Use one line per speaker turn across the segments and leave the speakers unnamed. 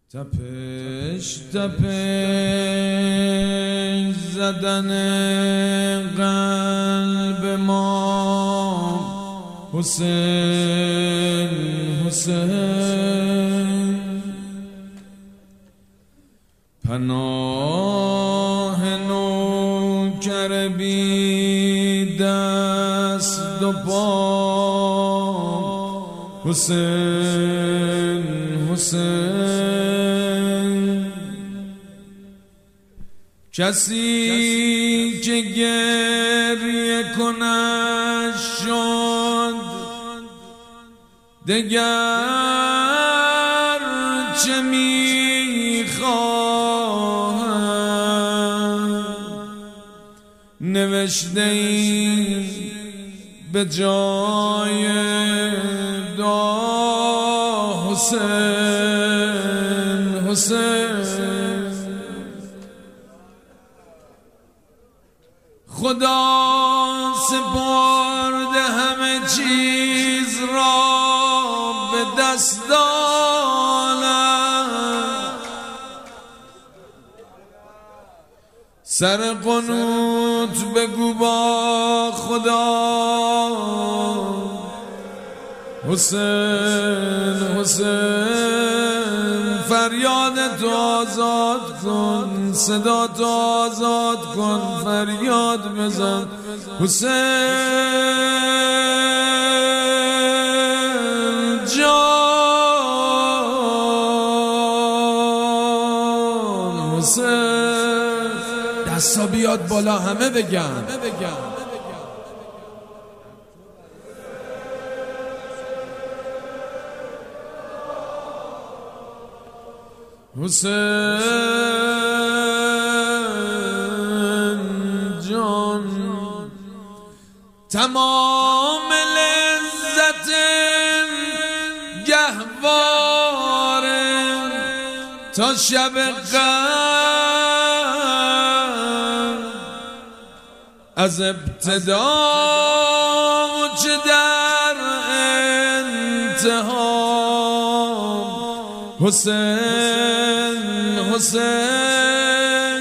تپش تپش زدن قلب ما حسین حسین پناه نوکر بی دست و پا حسین حسین کسی که گریه کند شد دگر چه میخواهد نوشته ای به جای دعا حسین حسین خدا سپرده همه چیز را به دست دارد سر قنوت بگو با خدا حسین حسین فریاد تو آزاد کن صدا تو آزاد کن فریاد بزن حسین جان حسین دستا بیاد بالا همه بگن حسین جان تمام لذت گهوار تا شب قدر از ابتدا چه در انتها حسین حسین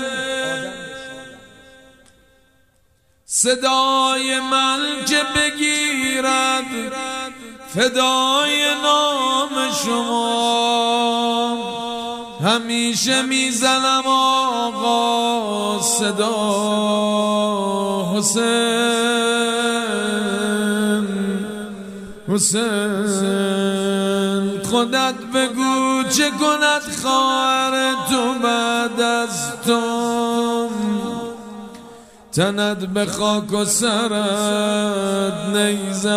صدای من که بگیرد فدای نام شما همیشه میزنم آقا صدا حسین حسین خودت بگو چه کند خواهر تو بعد از تو تنت به خاک و سرت نیزه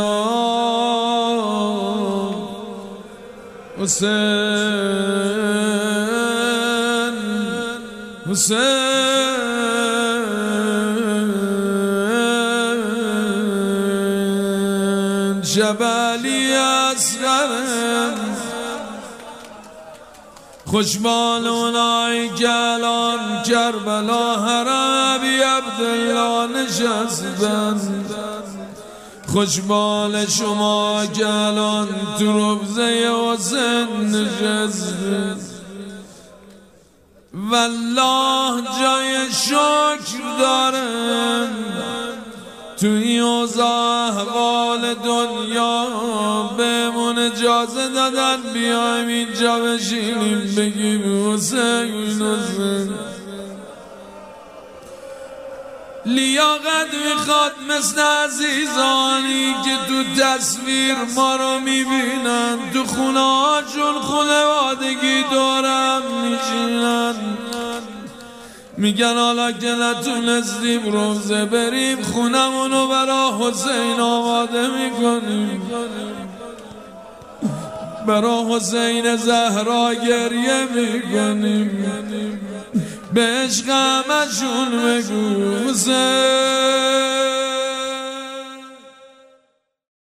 حسین حسین جبلی اصغرم خوشبال اونایی که الان کربلا حربی عبدالله نشستن خوشبال شما که الان تو روضه حسین نشستن والله جای شکر دارن تو این اوضاع احوال دنیا بهمون اجازه دادن بیایم اینجا بشینیم بگیم حسین حسین لیاقت میخواد مثل عزیزانی که تو تصویر ما رو میبینن تو خونه هاشون خانوادگی دورم میشینن میگن حالا که نتونستیم روزه بریم خونمونو برا حسین آماده میکنیم برا حسین زهرا گریه میکنیم به عشق همشون بگو حسین